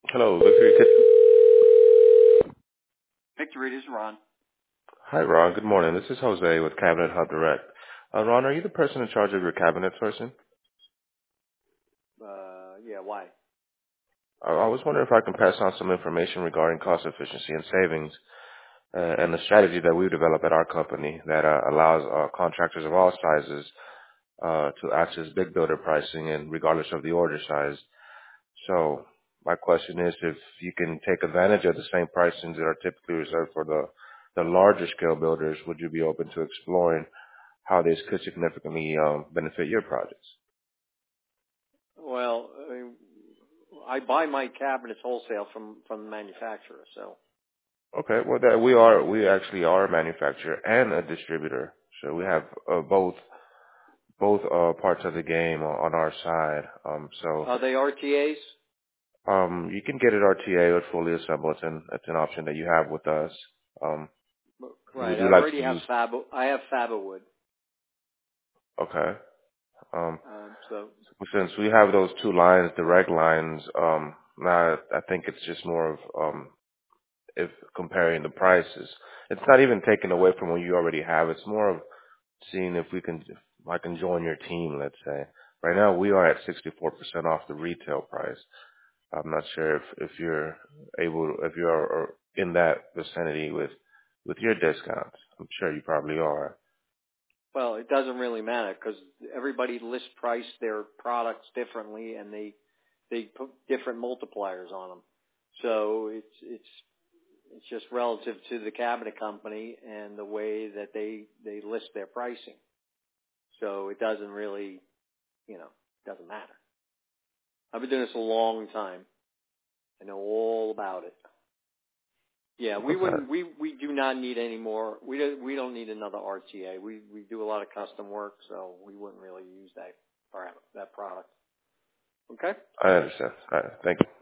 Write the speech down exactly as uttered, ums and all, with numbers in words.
Hello, Victory Kitchen. Victory, this is Ron. Hi, Ron. Good morning. This is Jose with Cabinet Hub Direct. Uh, Ron, are you the person in charge of your cabinet sourcing? Uh, yeah, why? Uh, I was wondering if I can pass on some information regarding cost efficiency and savings uh, and the strategy that we've developed at our company that uh, allows uh, contractors of all sizes uh, to access big builder pricing and regardless of the order size. So my question is if you can take advantage of the same pricings that are typically reserved for the, the larger scale builders, would you be open to exploring how this could significantly um, benefit your projects? Well, I, mean, I buy my cabinets wholesale from from the manufacturer. So, Okay, well, that we are we actually are a manufacturer and a distributor, so we have uh, both both uh, parts of the game on on our side. Um, so are they R T As? um, you can get it R T A or fully assembled. It's an it's an option that you have with us. Um, we Right. I do like already to have use. Fab. I have Faberwood. Okay. Um, Um, so, since we have those two lines, direct lines, um, now I think it's just more of um, if comparing the prices. It's not even taken away from what you already have. It's more of seeing if we can, if I can join your team, let's say. Right now we are at sixty-four percent off the retail price. I'm not sure if, if you're able, if you're in that vicinity with, with your discounts. I'm sure you probably are. well, it doesn't really matter because everybody list price their products differently, and they they put different multipliers on them. So it's it's it's just relative to the cabinet company and the way that they they list their pricing. So it doesn't really, you know, doesn't matter. I've been doing this a long time. I know all about it. Yeah, we Okay. wouldn't. We we do not need any more. We don't. We don't need another R T A. We we do a lot of custom work, so we wouldn't really use that that product. Okay. I understand. All right. Thank you.